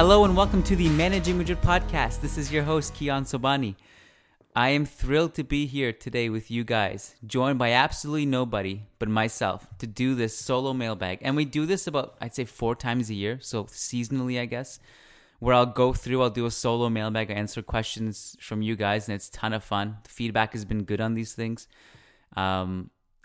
Hello and welcome to the Managing Madrid podcast. This is your host, Kiyan Sobhani. I am thrilled to be here today with you guys, joined by absolutely nobody but myself to do this solo mailbag. And we do this about, I'd say, 4 times a year, so seasonally, I guess, where I'll do a solo mailbag, I answer questions from you guys, and it's a ton of fun. The feedback has been good on these things. And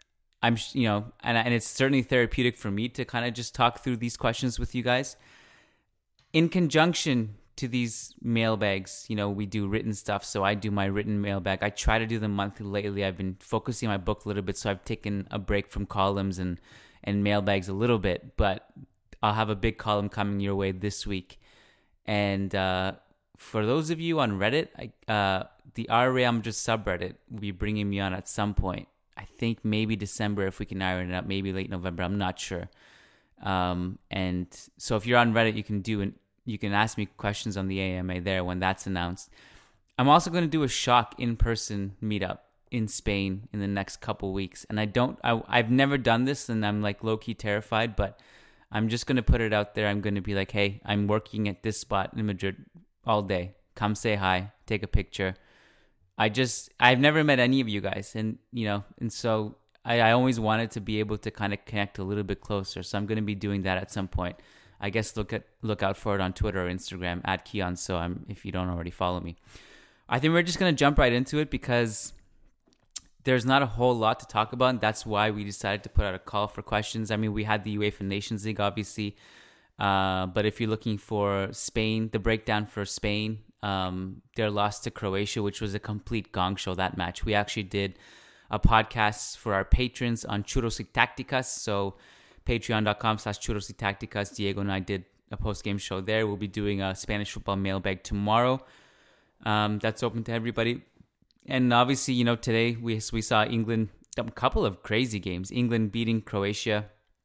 it's certainly therapeutic for me to kind of just talk through these questions with you guys. In conjunction to these mailbags, we do written stuff. So I do my written mailbag. I try to do them monthly lately. I've been focusing on my book a little bit, so I've taken a break from columns and mailbags a little bit. But I'll have a big column coming your way this week. And for those of you on Reddit, the R-Real just subreddit will be bringing me on at some point. I think maybe December if we can iron it out, maybe late November. I'm not sure. And so if you're on Reddit, you can ask me questions on the AMA there when that's announced. I'm also going to do a shock in-person meetup in Spain in the next couple weeks. And I've never done this, and I'm like low-key terrified, but I'm just going to put it out there. I'm going to be like, hey, I'm working at this spot in Madrid all day. Come say hi, take a picture. I've never met any of you guys. And so I always wanted to be able to kind of connect a little bit closer. So I'm going to be doing that at some point. I guess look out for it on Twitter or Instagram at Kiyan. So if you don't already follow me, I think we're just going to jump right into it because there's not a whole lot to talk about. And that's why we decided to put out a call for questions. I mean, we had the UEFA Nations League, obviously. But if you're looking for Spain, the breakdown for Spain, their loss to Croatia, which was a complete gong show, that match. We actually did a podcast for our patrons on Churros y Tácticas. So patreon.com/Churros y Tácticas. Diego and I did a post-game show there. We'll be doing a Spanish football mailbag tomorrow. That's open to everybody. And obviously, today we saw England, a couple of crazy games. England beating Croatia,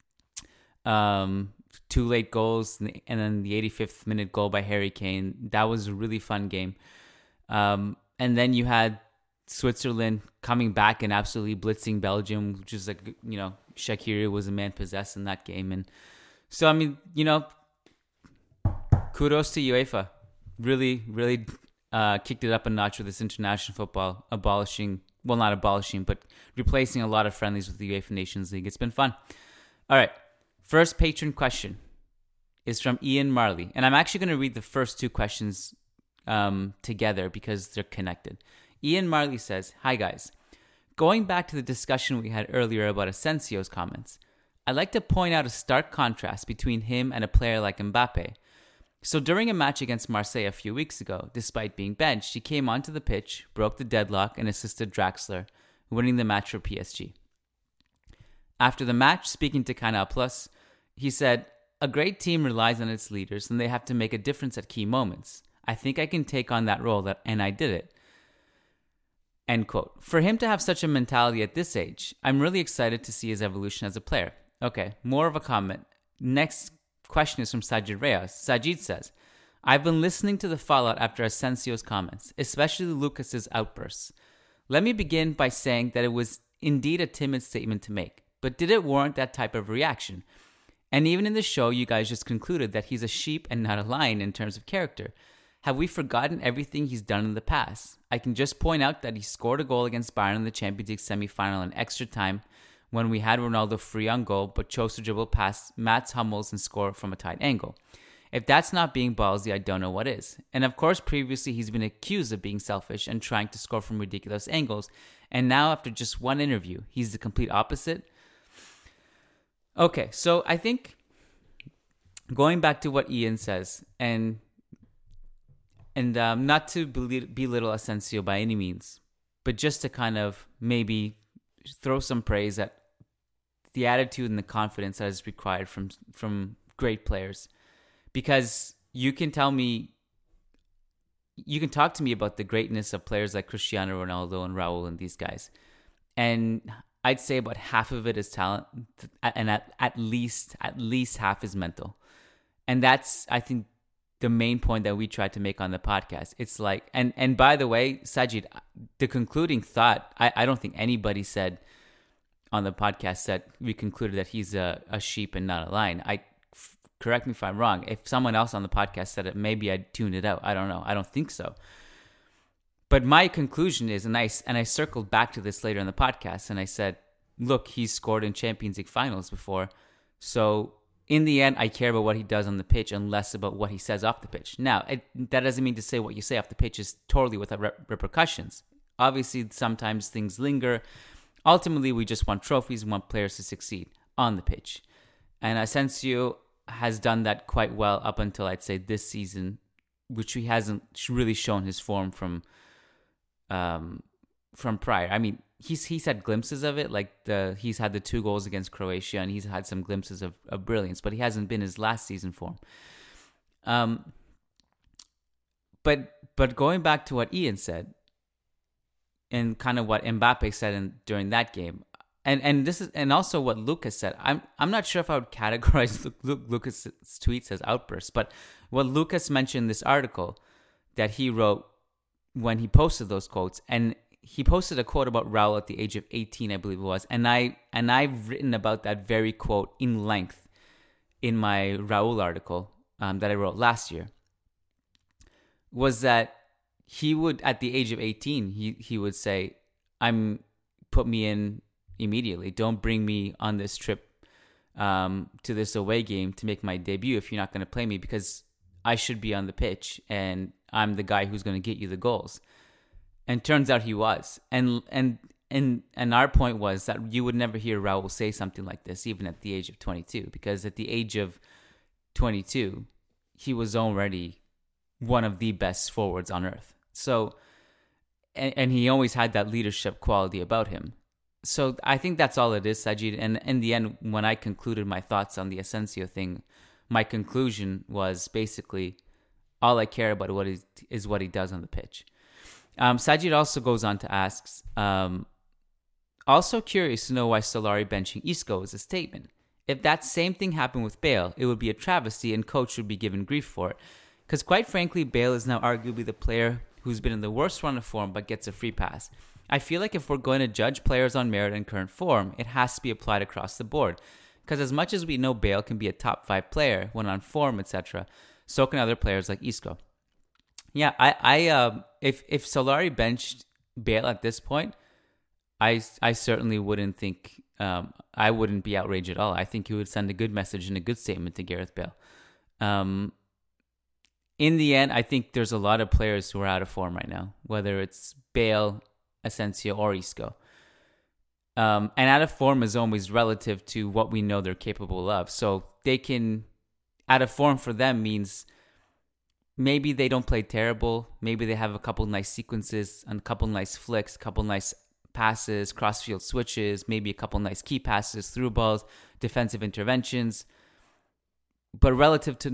2 late goals, and then the 85th minute goal by Harry Kane. That was a really fun game. And then you had Switzerland coming back and absolutely blitzing Belgium, which is like, Shaqiri was a man possessed in that game. And so, I mean, kudos to UEFA. Really, really kicked it up a notch with this international football, not abolishing, but replacing a lot of friendlies with the UEFA Nations League. It's been fun. All right. First patron question is from Ian Marley. And I'm actually going to read the first 2 questions together because they're connected. Ian Marley says, "Hi guys. Going back to the discussion we had earlier about Asensio's comments, I'd like to point out a stark contrast between him and a player like Mbappe. So during a match against Marseille a few weeks ago, despite being benched, he came onto the pitch, broke the deadlock, and assisted Draxler, winning the match for PSG. After the match, speaking to Canal Plus, he said, a great team relies on its leaders and they have to make a difference at key moments. I think I can take on that role and I did it. End quote. For him to have such a mentality at this age, I'm really excited to see his evolution as a player. Okay, more of a comment. Next question is from Sajid Reyes. Sajid says, I've been listening to the fallout after Asensio's comments, especially Lucas's outbursts. Let me begin by saying that it was indeed a timid statement to make, but did it warrant that type of reaction? And even in the show, you guys just concluded that he's a sheep and not a lion in terms of character. Have we forgotten everything he's done in the past? I can just point out that he scored a goal against Bayern in the Champions League semi-final in extra time when we had Ronaldo free on goal but chose to dribble past Mats Hummels and score from a tight angle. If that's not being ballsy, I don't know what is. And of course, previously he's been accused of being selfish and trying to score from ridiculous angles. And now after just one interview, he's the complete opposite. Okay, so I think going back to what Ian says, and not to belittle Asensio by any means, but just to kind of maybe throw some praise at the attitude and the confidence that is required from great players. Because you can talk to me about the greatness of players like Cristiano Ronaldo and Raul and these guys. And I'd say about half of it is talent, and at least half is mental. And that's, I think, the main point that we tried to make on the podcast. It's like, and by the way, Sajid, the concluding thought, I don't think anybody said on the podcast that we concluded that he's a sheep and not a lion. correct me if I'm wrong. If someone else on the podcast said it, maybe I'd tune it out. I don't know. I don't think so. But my conclusion is, and I circled back to this later in the podcast, and I said, look, he's scored in Champions League finals before. So in the end, I care about what he does on the pitch and less about what he says off the pitch. Now, that doesn't mean to say what you say off the pitch is totally without repercussions. Obviously, sometimes things linger. Ultimately, we just want trophies and want players to succeed on the pitch. And Asensio has done that quite well up until, I'd say, this season, which he hasn't really shown his form from prior. I mean, he's had glimpses of it, like he's had the 2 goals against Croatia, and he's had some glimpses of brilliance, but he hasn't been his last season form. But going back to what Ian said, and kind of what Mbappe said during that game, and also what Lucas said. I'm not sure if I would categorize Lucas's tweets as outbursts, but what Lucas mentioned in this article that he wrote when he posted those quotes, and he posted a quote about Raul at the age of 18, I believe it was, and I've written about that very quote in length in my Raul article that I wrote last year. Was that he would, at the age of 18, he would say, put me in immediately. Don't bring me on this trip to this away game to make my debut if you're not going to play me, because I should be on the pitch and I'm the guy who's going to get you the goals. And turns out he was. And our point was that you would never hear Raul say something like this, even at the age of 22, because at the age of 22, he was already one of the best forwards on earth. So, and he always had that leadership quality about him. So I think that's all it is, Sajid. And in the end, when I concluded my thoughts on the Asensio thing, my conclusion was basically all I care about is what he does on the pitch. Sajid also goes on to ask, also curious to know why Solari benching Isco is a statement. If that same thing happened with Bale, it would be a travesty and coach would be given grief for it. Because quite frankly, Bale is now arguably the player who's been in the worst run of form but gets a free pass. I feel like if we're going to judge players on merit and current form, it has to be applied across the board. Because as much as we know Bale can be a top 5 player when on form, etc., so can other players like Isco. Yeah, if Solari benched Bale at this point, I certainly wouldn't think, I wouldn't be outraged at all. I think he would send a good message and a good statement to Gareth Bale. In the end, I think there's a lot of players who are out of form right now, whether it's Bale, Asensio, or Isco. And out of form is always relative to what we know they're capable of. So out of form for them means maybe they don't play terrible. Maybe they have a couple nice sequences and a couple nice flicks, a couple nice passes, cross-field switches, maybe a couple nice key passes, through balls, defensive interventions. But relative to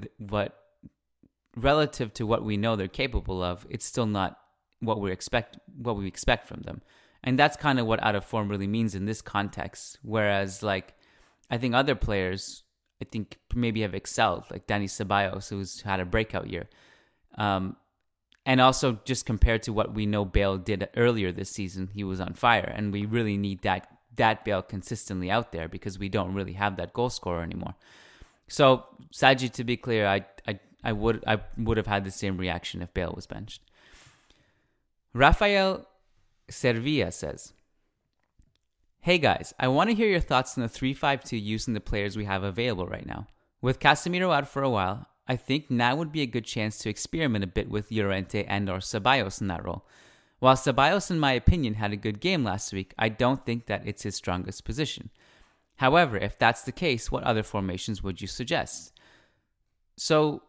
what we know they're capable of, it's still not what we expect from them. And that's kind of what out of form really means in this context. Whereas, like, I think other players, maybe have excelled, like Dani Ceballos, who's had a breakout year. And also just compared to what we know Bale did earlier this season, he was on fire. And we really need that Bale consistently out there because we don't really have that goal scorer anymore. So, Sajid, to be clear, I would have had the same reaction if Bale was benched. Rafael Servia says, hey guys, I want to hear your thoughts on the 3-5-2 using the players we have available right now. With Casemiro out for a while, I think now would be a good chance to experiment a bit with Llorente and or Ceballos in that role. While Ceballos, in my opinion, had a good game last week, I don't think that it's his strongest position. However, if that's the case, what other formations would you suggest? So,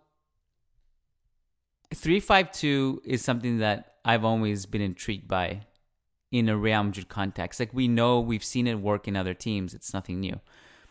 3-5-2 is something that I've always been intrigued by in a Real Madrid context. Like, we know, we've seen it work in other teams. It's nothing new.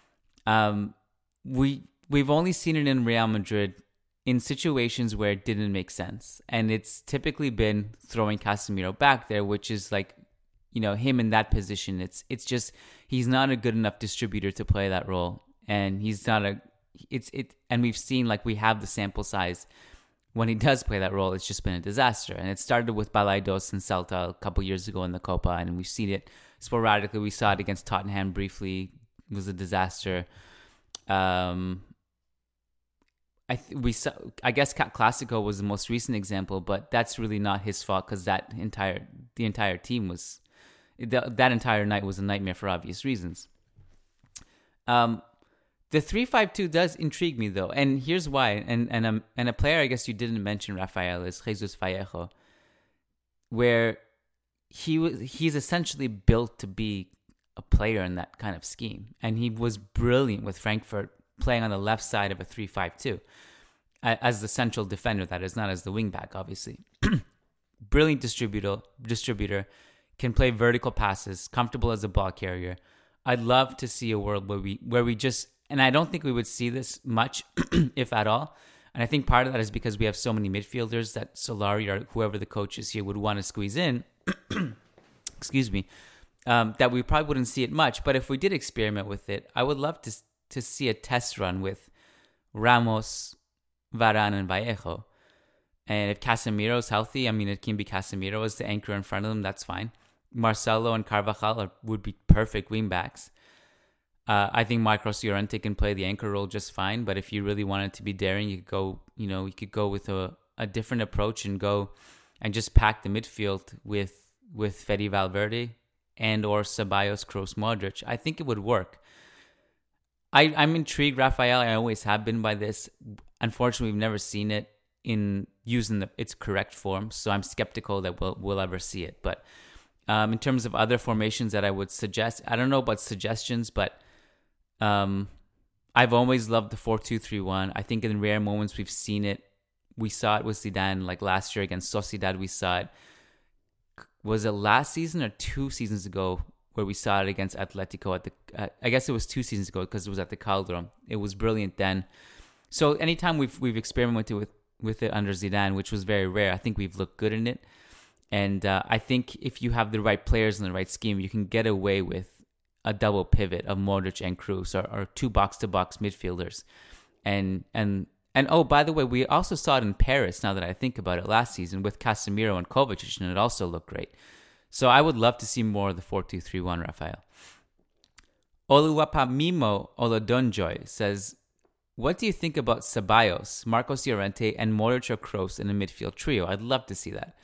We've only seen it in Real Madrid in situations where it didn't make sense. And it's typically been throwing Casemiro back there, which is like, him in that position. It's just, he's not a good enough distributor to play that role. And he's not and we've seen, like, we have the sample size. When he does play that role, it's just been a disaster. And it started with Balaidos and Celta a couple years ago in the Copa, and we've seen it sporadically. We saw it against Tottenham briefly. It was a disaster. we saw, I guess Clasico was the most recent example, but that's really not his fault because the entire team was that entire night was a nightmare for obvious reasons. The 3-5-2 does intrigue me though, and here's why. And a player I guess you didn't mention, Rafael, is Jesus Vallejo, where he's essentially built to be a player in that kind of scheme, and he was brilliant with Frankfurt playing on the left side of a 3-5-2 as the central defender. That is, not as the wingback, obviously. Brilliant distributor, can play vertical passes, comfortable as a ball carrier. I'd love to see a world where we just, and I don't think we would see this much, if at all. And I think part of that is because we have so many midfielders that Solari or whoever the coach is here would want to squeeze in. Excuse me. That we probably wouldn't see it much. But if we did experiment with it, I would love to see a test run with Ramos, Varane, and Vallejo. And if Casemiro's healthy, I mean, it can be Casemiro as the anchor in front of them. That's fine. Marcelo and Carvajal would be perfect wingbacks. I think Marcos Llorente can play the anchor role just fine. But if you really wanted to be daring, you could go with a different approach and go and just pack the midfield with Fede Valverde and or Ceballos, Kroos, Modric. I think it would work. I'm intrigued, Rafael. I always have been by this. Unfortunately, we've never seen it in using its correct form, so I'm skeptical that we'll ever see it. But in terms of other formations that I would suggest, I don't know about suggestions, but I've always loved the 4-2-3-1. I think in rare moments we've seen it. We saw it with Zidane, like last year against Sociedad. We saw it. Was it last season or 2 seasons ago where we saw it against Atletico I guess it was 2 seasons ago because it was at the Calderon. It was brilliant then. So anytime we've experimented with it under Zidane, which was very rare, I think we've looked good in it. And I think if you have the right players in the right scheme, you can get away with a double pivot of Modric and Kroos or 2 box-to-box midfielders. And oh, by the way, we also saw it in Paris, now that I think about it, last season with Casemiro and Kovacic, and it also looked great. So I would love to see more of the 4-2-3-1, Rafael. Oluwapamimo Olodunjoy says, what do you think about Ceballos, Marcos Llorente, and Modric or Kroos in a midfield trio? I'd love to see that.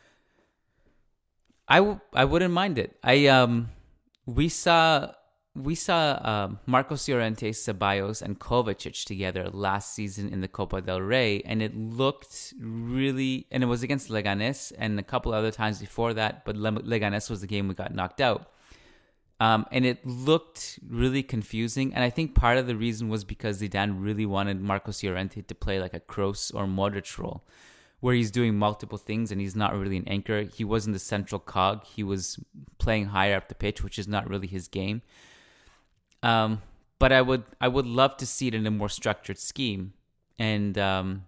I wouldn't mind it. We saw Marcos Llorente, Ceballos, and Kovacic together last season in the Copa del Rey, and it looked really, and it was against Leganes and a couple other times before that, but Leganes was the game we got knocked out. And it looked really confusing, and I think part of the reason was because Zidane really wanted Marcos Llorente to play like a Kroos or Modric role, where he's doing multiple things and he's not really an anchor. He wasn't the central cog. He was playing higher up the pitch, which is not really his game. But I would love to see it in a more structured scheme. And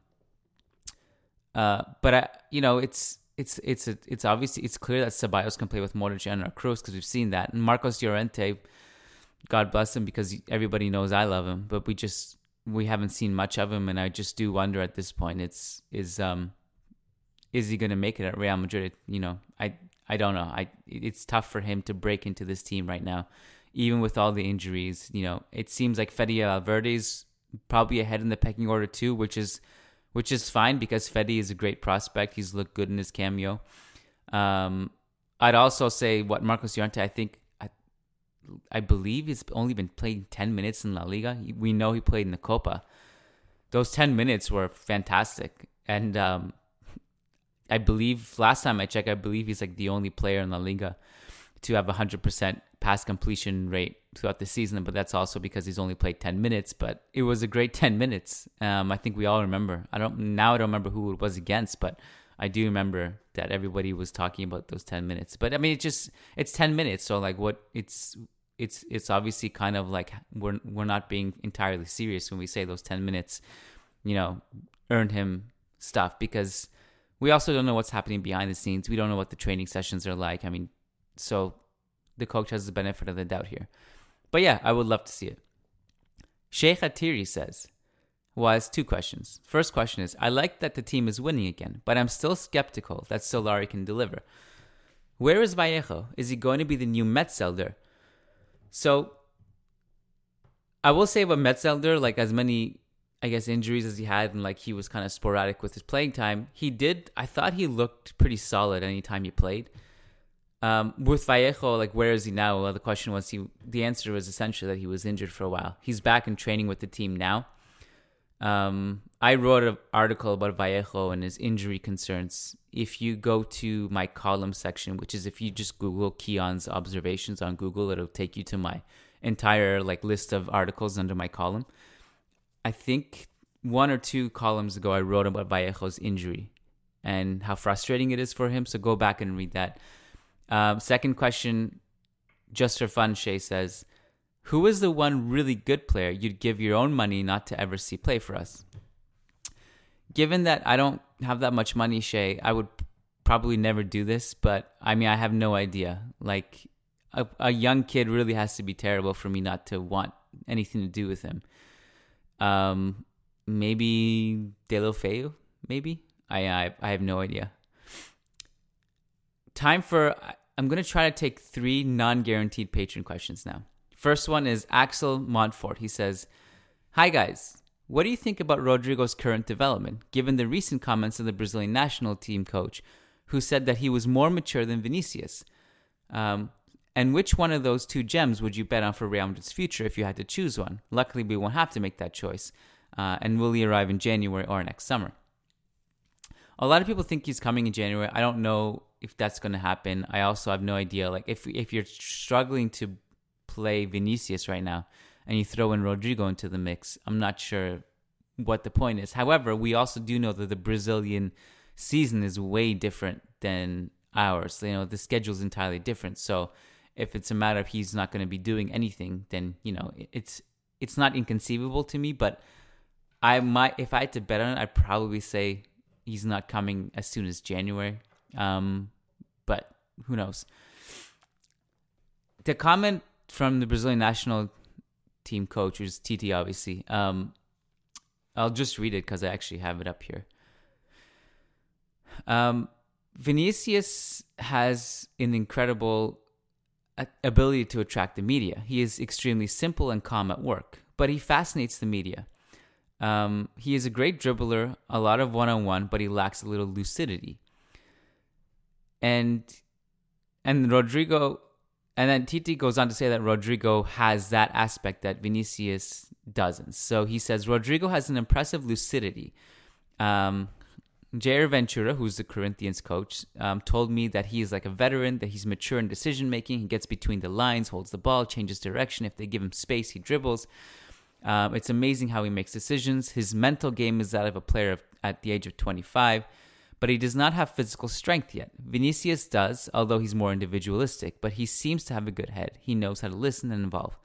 it's obviously, it's clear that Ceballos can play with Modric and Kroos because we've seen that. And Marcos Llorente, God bless him, because everybody knows I love him, but we haven't seen much of him, and I just do wonder at this point, is he going to make it at Real Madrid? I don't know. It's tough for him to break into this team right now, even with all the injuries. It seems like Fede Valverde's probably ahead in the pecking order too, which is fine because Fede is a great prospect. He's looked good in his cameo. I'd also say Marcos Llorente, I believe he's only been playing 10 minutes in La Liga. We know he played in the Copa. Those 10 minutes were fantastic. And I believe, last time I checked, he's like the only player in La Liga to have 100% pass completion rate throughout the season. But that's also because he's only played 10 minutes. But it was a great 10 minutes. I think we all remember. I don't remember who it was against, but I do remember that everybody was talking about those 10 minutes. But I mean, it's 10 minutes. So like it's obviously kind of like we're not being entirely serious when we say those 10 minutes, earned him stuff, because we also don't know what's happening behind the scenes. We don't know what the training sessions are like. I mean, so the coach has the benefit of the doubt here. But yeah, I would love to see it. Sheikh Atiri says, has 2 questions. First question is, I like that the team is winning again, but I'm still skeptical that Solari can deliver. Where is Vallejo? Is he going to be the new Metzelder? So I will say about Metzelder, like as many I guess, injuries as he had, and like he was kind of sporadic with his playing time, I thought he looked pretty solid anytime he played. With Vallejo, like, where is he now? Well, the question was, the answer was essentially that he was injured for a while. He's back in training with the team now. I wrote an article about Vallejo and his injury concerns. If you go to my column section, which is if you just Google Keon's observations on Google, it'll take you to my entire like list of articles under my column. I think 1 or 2 columns ago, I wrote about Vallejo's injury and how frustrating it is for him. So go back and read that. Second question, just for fun, Shay says, who is the one really good player you'd give your own money not to ever see play for us? Given that I don't have that much money, Shay, I would probably never do this, but I mean, I have no idea. Like, a young kid really has to be terrible for me not to want anything to do with him. Maybe Deulofeu, maybe? I have no idea. I'm going to try to take 3 non-guaranteed patron questions now. First one is Axel Montfort. He says, hi guys, what do you think about Rodrygo's current development, given the recent comments of the Brazilian national team coach, who said that he was more mature than Vinicius? And which one of those 2 gems would you bet on for Real Madrid's future if you had to choose one? Luckily, we won't have to make that choice. And will he arrive in January or next summer? A lot of people think he's coming in January. I don't know if that's going to happen. I also have no idea. Like, if you're struggling to play Vinicius right now and you throw in Rodrygo into the mix, I'm not sure what the point is. However, we also do know that the Brazilian season is way different than ours. You know, the schedule is entirely different. So if it's a matter of he's not going to be doing anything, then, you know, it's not inconceivable to me, but if I had to bet on it, I'd probably say he's not coming as soon as January. But who knows? The comment from the Brazilian national team coach, which is Tite, obviously. I'll just read it because I actually have it up here. Vinicius has an incredible ability to attract the media. He is extremely simple and calm at work, but he fascinates the media. He is a great dribbler, a lot of one-on-one, but he lacks a little lucidity. And Rodrygo, and then Tite goes on to say that Rodrygo has that aspect that Vinicius doesn't. So he says, Rodrygo has an impressive lucidity. Jair Ventura, who's the Corinthians coach, told me that he is like a veteran, that he's mature in decision-making. He gets between the lines, holds the ball, changes direction. If they give him space, he dribbles. It's amazing how he makes decisions. His mental game is that of a player at the age of 25, but he does not have physical strength yet. Vinicius does, although he's more individualistic, but he seems to have a good head. He knows how to listen and evolve.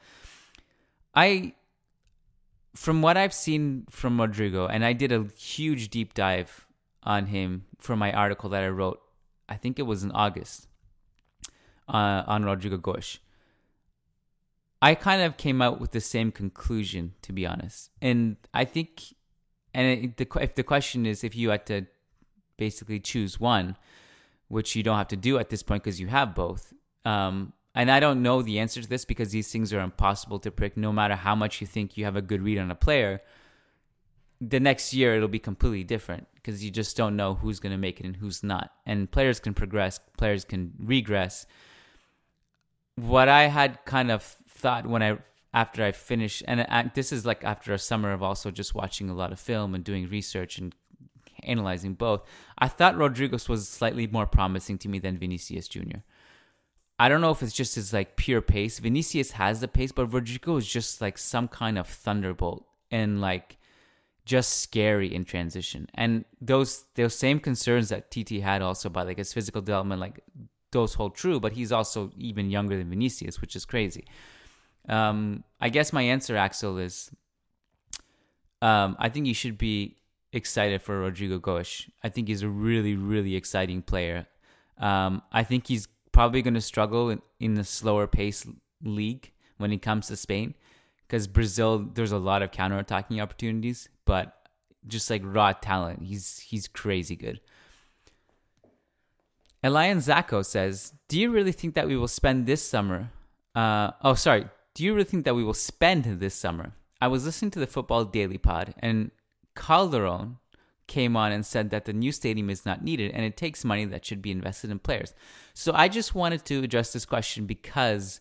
From what I've seen from Rodrygo, and I did a huge deep dive on him for my article that I wrote, I think it was in August, on Rodrygo Goes. I kind of came out with the same conclusion, to be honest. And I think, if the question is if you had to basically choose one, which you don't have to do at this point because you have both. And I don't know the answer to this because these things are impossible to predict. No matter how much you think you have a good read on a player, the next year it'll be completely different because you just don't know who's going to make it and who's not. And players can progress, players can regress. What I had kind of thought after I finished, and this is like after a summer of also just watching a lot of film and doing research and analyzing both, I thought Rodrygo was slightly more promising to me than Vinicius Jr. I don't know if it's just his like pure pace. Vinicius has the pace, but Rodrygo is just like some kind of thunderbolt and like just scary in transition. And those same concerns that Tite had also about like his physical development, like those hold true, but he's also even younger than Vinicius, which is crazy. I guess my answer, Axel, is I think you should be excited for Rodrygo Goes. I think he's a really, really exciting player. I think he's probably going to struggle in the slower pace league when he comes to Spain because Brazil, there's a lot of counter-attacking opportunities, but just like raw talent, he's crazy good. Elian Zacco says, do you really think that we will spend this summer? Do you really think that we will spend this summer I was listening to the Football Daily Pod, and Calderon came on and said that the new stadium is not needed and it takes money that should be invested in players. So I just wanted to address this question because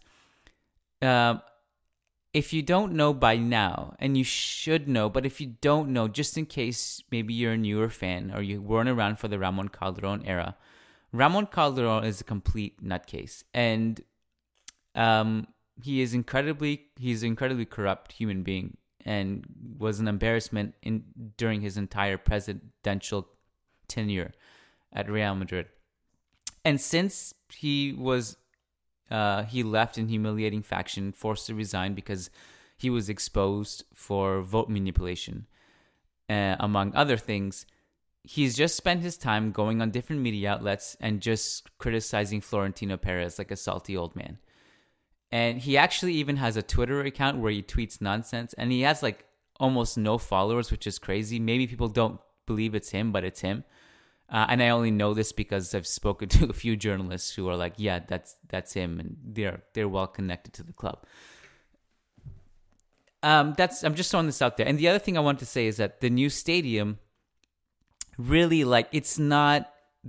if you don't know by now, and you should know, but if you don't know, just in case maybe you're a newer fan or you weren't around for the Ramon Calderon era, Ramon Calderon is a complete nutcase. And he's an incredibly corrupt human being and was an embarrassment during his entire presidential tenure at Real Madrid. And since he left in humiliating fashion, forced to resign because he was exposed for vote manipulation, among other things, he's just spent his time going on different media outlets and just criticizing Florentino Perez like a salty old man. And he actually even has a Twitter account where he tweets nonsense, and he has like almost no followers, which is crazy. Maybe people don't believe it's him, but it's him. And I only know this because I've spoken to a few journalists who are like, yeah, that's him, and they're well connected to the club. I'm just throwing this out there. And the other thing I want to say is that the new stadium really, like, it's not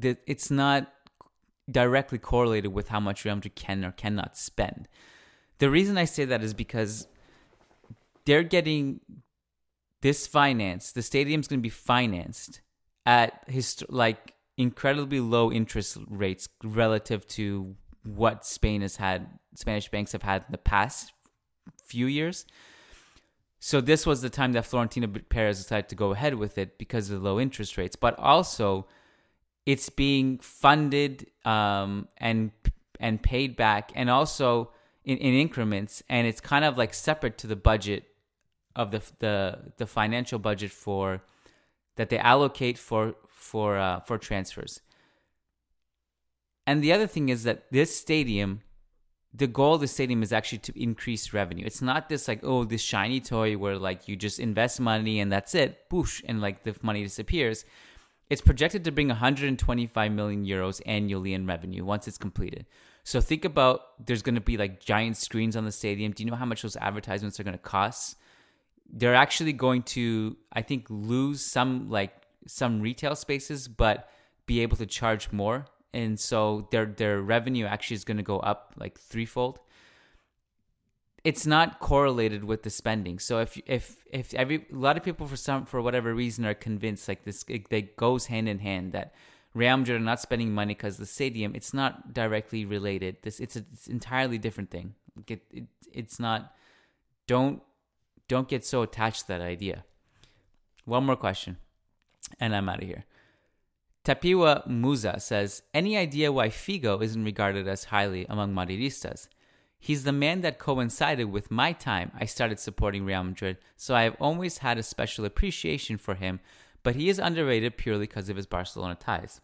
directly correlated with how much Real Madrid can or cannot spend. The reason I say that is because they're getting this finance. The stadium's going to be financed at incredibly low interest rates relative to what Spanish banks have had in the past few years. So this was the time that Florentino Perez decided to go ahead with it because of the low interest rates. But also, it's being funded and paid back, and also in increments. And it's kind of like separate to the budget of the financial budget that they allocate for transfers. And the other thing is that this stadium, the goal of the stadium is actually to increase revenue. It's not this like, oh, this shiny toy where like you just invest money and that's it, boosh, and like the money disappears. It's projected to bring 125 million euros annually in revenue once it's completed. So think about, there's going to be like giant screens on the stadium. Do you know how much those advertisements are going to cost? They're actually going to, I think, lose some retail spaces, but be able to charge more. And so their revenue actually is going to go up like threefold. It's not correlated with the spending. So if a lot of people for whatever reason are convinced like this, it goes hand in hand that Real Madrid are not spending money because the stadium, it's not directly related. It's an entirely different thing. It's not. Don't get so attached to that idea. One more question, and I'm out of here. Tapiwa Musa says, any idea why Figo isn't regarded as highly among Madridistas? He's the man that coincided with my time I started supporting Real Madrid, so I have always had a special appreciation for him, but he is underrated purely because of his Barcelona ties.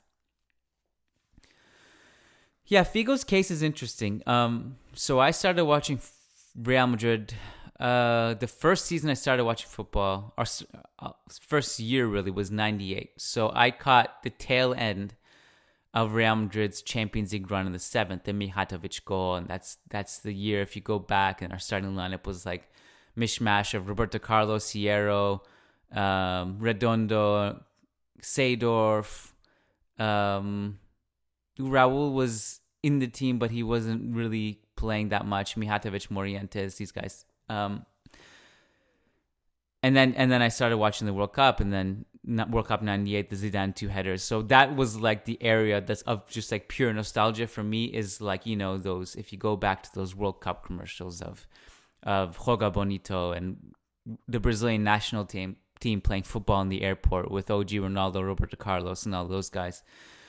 Yeah, Figo's case is interesting. So I started watching Real Madrid. The first season I started watching football, or first year really, was 98. So I caught the tail end of Real Madrid's Champions League run in the 7th, the Mijatovic goal, and that's the year, if you go back, and our starting lineup was like mishmash of Roberto Carlos, Hierro, Redondo, Seedorf. Raul was in the team, but he wasn't really playing that much. Mijatovic, Morientes, these guys. And then I started watching the World Cup, and then World Cup 98, the Zidane 2 headers. So that was like the area that's of just like pure nostalgia for me, is like, you know, those, if you go back to those World Cup commercials of Joga Bonito and the Brazilian national team playing football in the airport with OG Ronaldo, Roberto Carlos, and all those guys.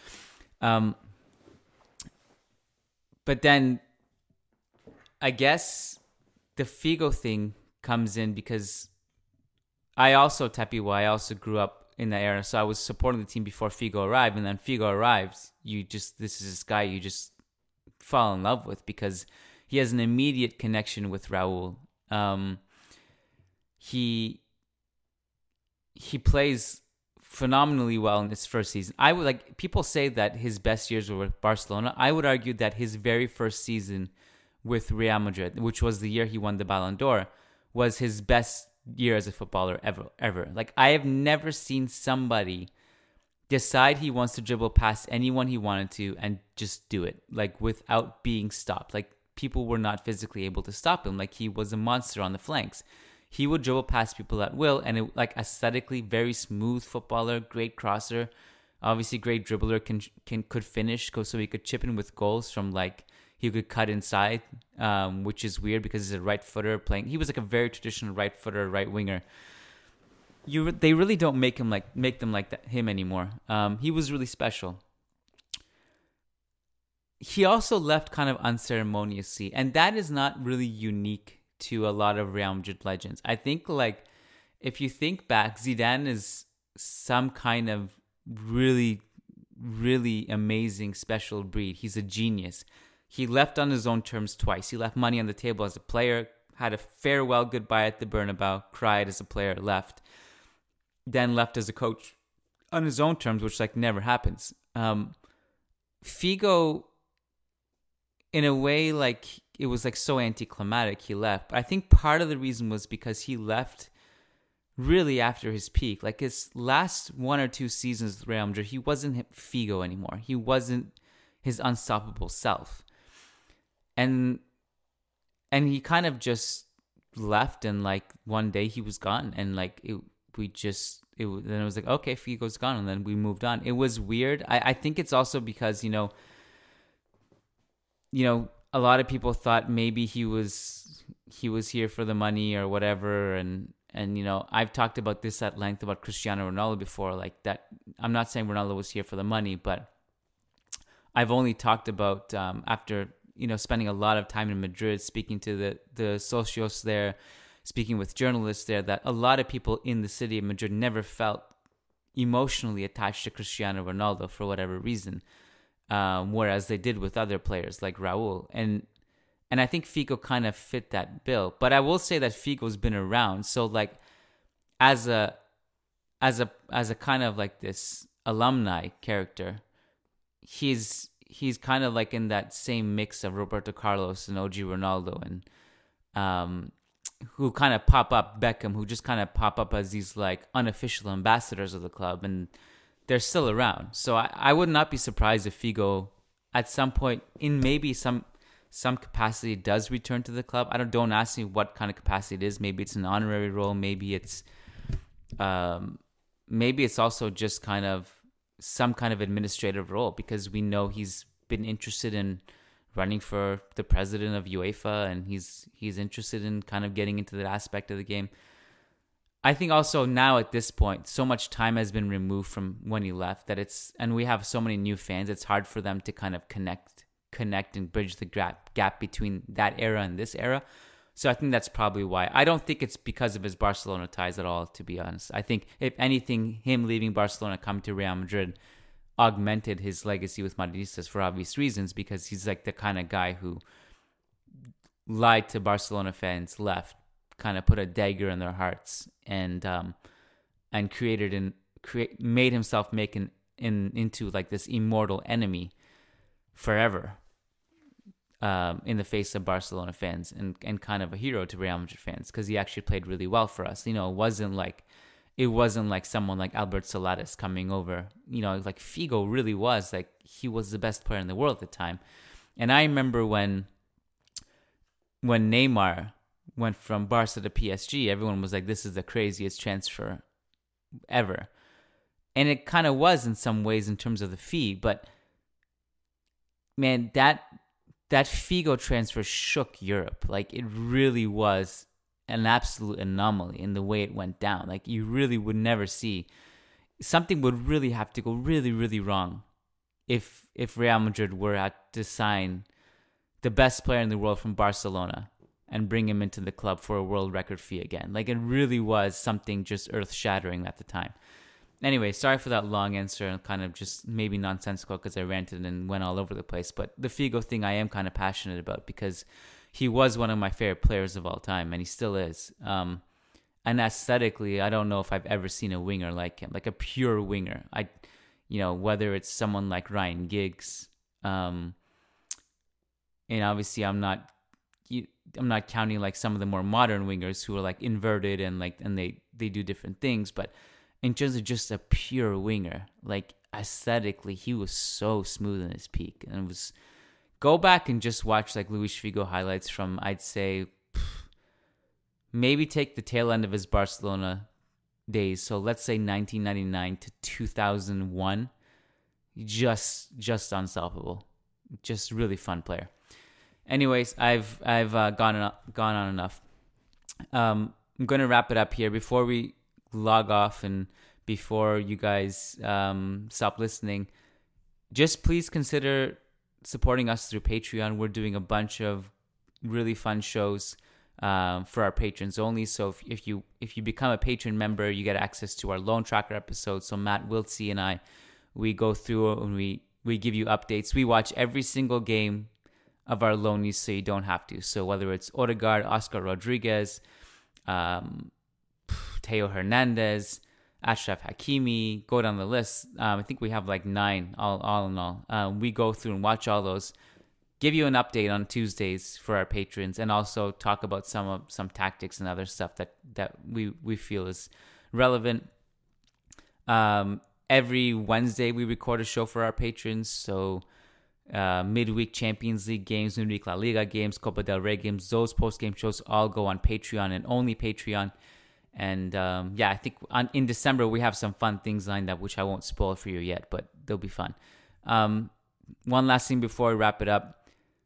But then I guess the Figo thing comes in because I also grew up in that era, so I was supporting the team before Figo arrived, and then Figo arrives, this is this guy you just fall in love with because he has an immediate connection with Raul. He plays phenomenally well in his first season. I would like, people say that his best years were with Barcelona. I would argue that his very first season with Real Madrid, which was the year he won the Ballon d'Or, was his best year as a footballer ever. Like, I have never seen somebody decide he wants to dribble past anyone he wanted to and just do it, like, without being stopped. Like, people were not physically able to stop him. Like, he was a monster on the flanks. He would dribble past people at will, and it, like, aesthetically very smooth footballer, great crosser, obviously great dribbler, could finish, so he could chip in with goals from, like, he could cut inside, which is weird because he's a right footer playing. He was like a very traditional right footer, right winger. They really don't make them like him anymore. He was really special. He also left kind of unceremoniously, and that is not really unique to a lot of Real Madrid legends. I think, like, if you think back, Zidane is some kind of really, really amazing special breed. He's a genius. He left on his own terms twice. He left money on the table as a player, had a farewell goodbye at the Bernabeu, cried as a player, left, then left as a coach on his own terms, which, like, never happens. Figo, in a way, like, it was, like, so anticlimactic he left. But I think part of the reason was because he left really after his peak. Like, his last 1 or 2 seasons with Real Madrid, he wasn't Figo anymore. He wasn't his unstoppable self. And he kind of just left, and, like, one day he was gone. And, like, then it was like, okay, Figo's gone, and then we moved on. It was weird. I think it's also because, you know, a lot of people thought maybe he was here for the money or whatever, and you know, I've talked about this at length about Cristiano Ronaldo before, like that. I'm not saying Ronaldo was here for the money, but I've only talked about after, you know, spending a lot of time in Madrid, speaking to the socios there, speaking with journalists there, that a lot of people in the city of Madrid never felt emotionally attached to Cristiano Ronaldo for whatever reason. Whereas they did with other players like Raul. And I think Figo kind of fit that bill. But I will say that Figo's been around. So, like, as a kind of like this alumni character, he's kind of like in that same mix of Roberto Carlos and OG Ronaldo, and who kind of pop up, Beckham, who just kind of pop up as these, like, unofficial ambassadors of the club, and they're still around. So I would not be surprised if Figo at some point in maybe some capacity does return to the club. Don't ask me what kind of capacity it is. Maybe it's an honorary role. Maybe it's also just kind of some kind of administrative role, because we know he's been interested in running for the president of UEFA, and he's interested in kind of getting into that aspect of the game. I think also now at this point, so much time has been removed from when he left and we have so many new fans, it's hard for them to kind of connect and bridge the gap between that era and this era. So I think that's probably why. I don't think it's because of his Barcelona ties at all, to be honest. I think, if anything, him leaving Barcelona, coming to Real Madrid, augmented his legacy with Madridistas for obvious reasons, because he's like the kind of guy who lied to Barcelona fans, left, kind of put a dagger in their hearts, and made himself into like this immortal enemy forever, in the face of Barcelona fans, and kind of a hero to Real Madrid fans, because he actually played really well for us. You know, it wasn't like someone like Albert Saladas coming over. You know, like Figo really was, like, he was the best player in the world at the time. And I remember when Neymar went from Barca to PSG, everyone was like, this is the craziest transfer ever. And it kind of was in some ways in terms of the fee, but man, that Figo transfer shook Europe. Like, it really was an absolute anomaly in the way it went down. Like, you really would never see. Something would really have to go really, really wrong if Real Madrid were to sign the best player in the world from Barcelona and bring him into the club for a world record fee again. Like, it really was something just earth-shattering at the time. Anyway, sorry for that long answer and kind of just maybe nonsensical because I ranted and went all over the place. But the Figo thing I am kind of passionate about, because he was one of my favorite players of all time, and he still is. And aesthetically, I don't know if I've ever seen a winger like him, like a pure winger. Whether it's someone like Ryan Giggs, and obviously I'm not I'm not counting like some of the more modern wingers who are like inverted and they do different things. But in terms of just a pure winger, like aesthetically, he was so smooth in his peak. And it was, go back and just watch like Luis Figo highlights from, I'd say, maybe take the tail end of his Barcelona days. So let's say 1999 to 2001. Just unstoppable. Just really fun player. Anyways, I've gone on enough. I'm going to wrap it up here before we log off and before you guys stop listening. Just please consider supporting us through Patreon. We're doing a bunch of really fun shows for our patrons only. So if you become a patron member, you get access to our Loan Tracker episodes. So Matt Wiltsey and I, we go through and we give you updates. We watch every single game of our loanies so you don't have to. So whether it's Odegaard, Oscar Rodriguez, Teo Hernandez, Ashraf Hakimi, go down the list. I think we have like 9 all in all. We go through and watch all those, give you an update on Tuesdays for our patrons, and also talk about some tactics and other stuff that we feel is relevant. Every Wednesday we record a show for our patrons. So midweek Champions League games, midweek La Liga games, Copa del Rey games, those post-game shows all go on Patreon and only Patreon. And I think in December we have some fun things lined up, which I won't spoil for you yet, but they'll be fun. One last thing before we wrap it up.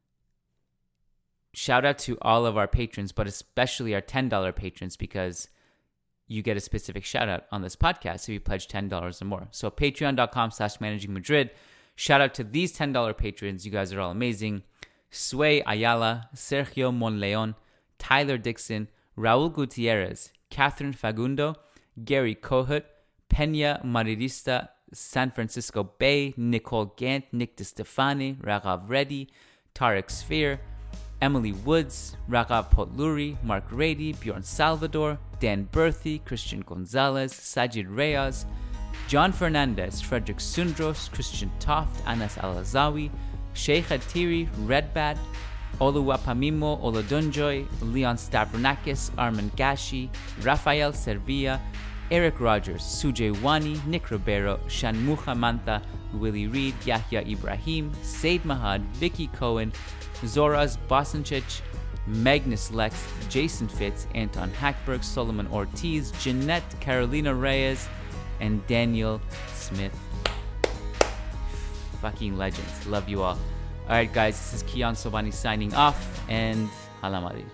Shout out to all of our patrons, but especially our $10 patrons, because you get a specific shout out on this podcast if you pledge $10 or more. So patreon.com/managingmadrid. Shout out to these $10 patrons. You guys are all amazing. Sway Ayala, Sergio Monleon, Tyler Dixon, Raul Gutierrez, Catherine Fagundo, Gary Kohut, Pena Marirista, San Francisco Bay, Nicole Gant, Nick DeStefani, Raghav Reddy, Tarek Sphere, Emily Woods, Raghav Potluri, Mark Rady, Bjorn Salvador, Dan Berthy, Christian Gonzalez, Sajid Reyes, John Fernandez, Frederick Sundros, Christian Toft, Anas Alazawi, Sheikh Atiri, Redbad, Oluwapamimo Olodunjoy, Leon Stavronakis, Armin Gashi, Rafael Servia, Eric Rogers, Sujay Wani, Nick Ribeiro, Shanmucha Mantha, Willie Reed, Yahya Ibrahim, Said Mahad, Vicky Cohen, Zoraz Bosanchich, Magnus Lex, Jason Fitz, Anton Hackberg, Solomon Ortiz, Jeanette Carolina Reyes, and Daniel Smith. Fucking legends. Love you all. Alright guys, this is Kiyan Sobani signing off, and Hala Madrid.